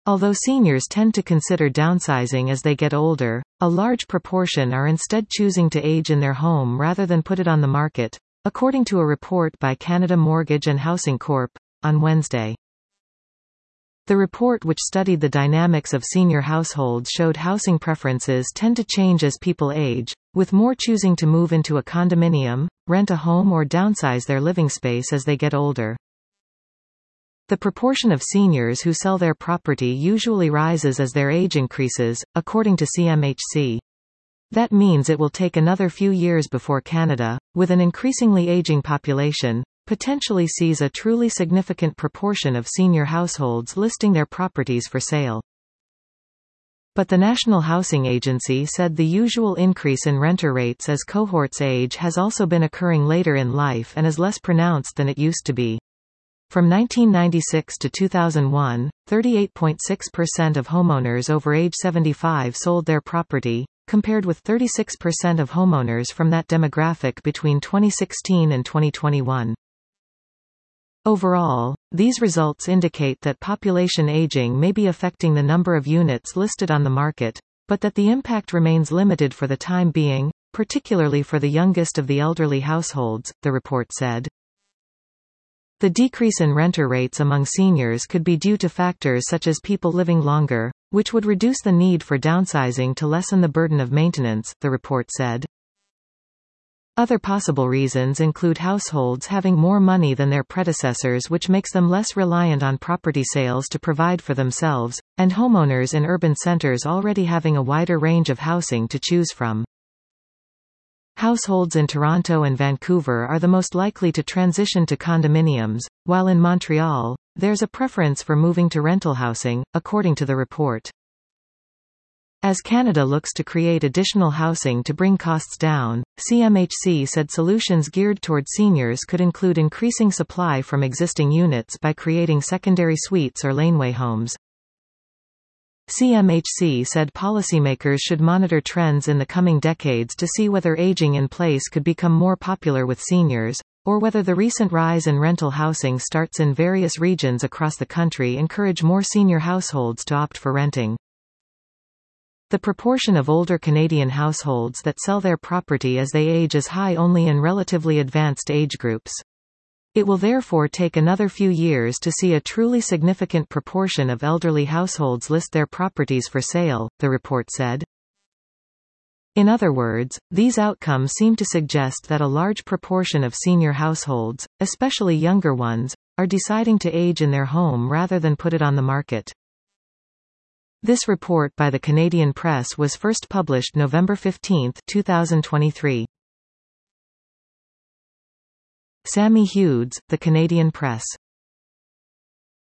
Although seniors tend to consider downsizing as they get older, a large proportion are instead choosing to age in their home rather than put it on the market, according to a report by Canada Mortgage and Housing Corp. On Wednesday. The report, which studied the dynamics of senior households, showed housing preferences tend to change as people age, with more choosing to move into a condominium, rent a home or downsize their living space as they get older. The proportion of seniors who sell their property usually rises as their age increases, according to CMHC. That means it will take another few years before Canada, with an increasingly aging population, potentially sees a truly significant proportion of senior households listing their properties for sale. But the National Housing Agency said the usual increase in renter rates as cohorts age has also been occurring later in life and is less pronounced than it used to be. From 1996 to 2001, 38.6% of homeowners over age 75 sold their property, compared with 36% of homeowners from that demographic between 2016 and 2021. Overall, these results indicate that population aging may be affecting the number of units listed on the market, but that the impact remains limited for the time being, particularly for the youngest of the elderly households, the report said. The decrease in renter rates among seniors could be due to factors such as people living longer, which would reduce the need for downsizing to lessen the burden of maintenance, the report said. Other possible reasons include households having more money than their predecessors, which makes them less reliant on property sales to provide for themselves, and homeowners in urban centers already having a wider range of housing to choose from. Households in Toronto and Vancouver are the most likely to transition to condominiums, while in Montreal, there's a preference for moving to rental housing, according to the report. As Canada looks to create additional housing to bring costs down, CMHC said solutions geared toward seniors could include increasing supply from existing units by creating secondary suites or laneway homes. CMHC said policymakers should monitor trends in the coming decades to see whether aging in place could become more popular with seniors, or whether the recent rise in rental housing starts in various regions across the country encourage more senior households to opt for renting. The proportion of older Canadian households that sell their property as they age is high only in relatively advanced age groups. It will therefore take another few years to see a truly significant proportion of elderly households list their properties for sale, the report said. In other words, these outcomes seem to suggest that a large proportion of senior households, especially younger ones, are deciding to age in their home rather than put it on the market. This report by the Canadian Press was first published November 15, 2023. Sammy Hughes, The Canadian Press.